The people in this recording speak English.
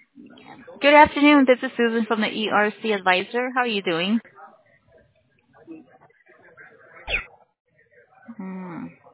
Good afternoon. This is Susan from the ERC Advisor. How are you doing? Hmm.